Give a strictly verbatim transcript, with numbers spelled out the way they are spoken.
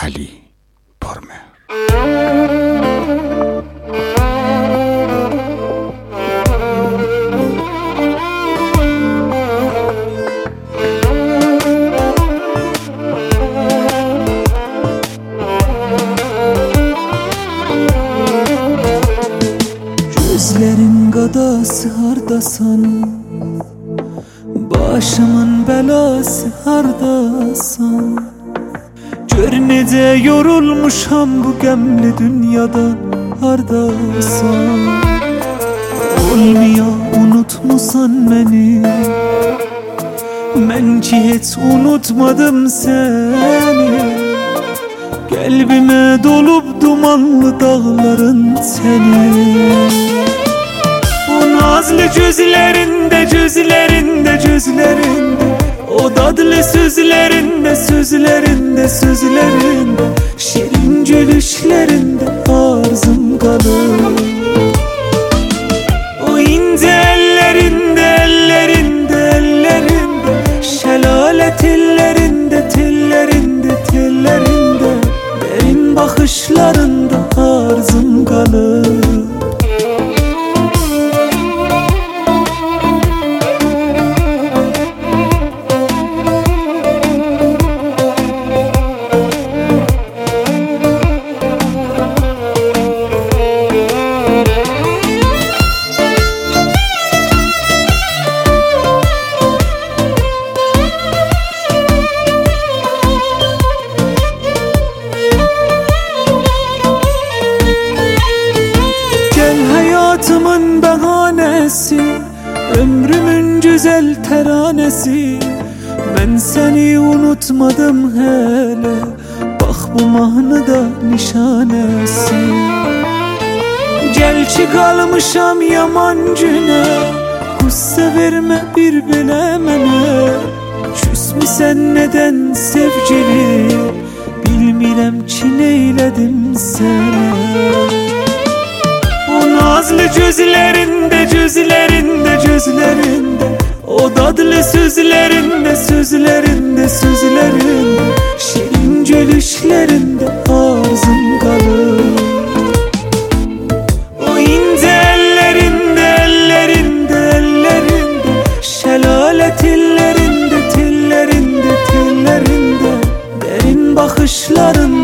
Ali Pormer. Gözlerin qadası hardasan, başımın belası hardasan. Gör necə yorulmuşam bu qəmli dünyadan hardasan. Olmuyor unutmusan məni, mən ki heç unutmadım səni. Qəlbimə dolub dumanlı dağların səni. Nazlı gözlerinde, gözlerinde, gözlerinde, o dadlı sözlerinde, sözlerinde, sözlerinde, şirin gülüşlerinde arzum kalır. O ince ellerinde, ellerinde, ellerinde, şelale tellerinde, tellerinde, tellerinde, derin bakışlarında arzum kalır. Hayatımın bahanesi, ömrümün güzel teranesi. Ben seni unutmadım hele, bak bu mahnıda nişanesi. Gel ki kalmışam yaman güne, qüssə verme bir belə mənə. Küsmüsən neden sevgili, bilmirəm ki neylədim sənə. Nazlı gözlerinde, gözlerinde, gözlerinde, o dadlı sözlerinde, sözlerinde, sözlerinde, şirin gülüşlerinde arzum kalır. O ince ellerinde, ellerinde, ellerinde, şelale tellerinde, tellerinde, tellerinde, derin bakışlarında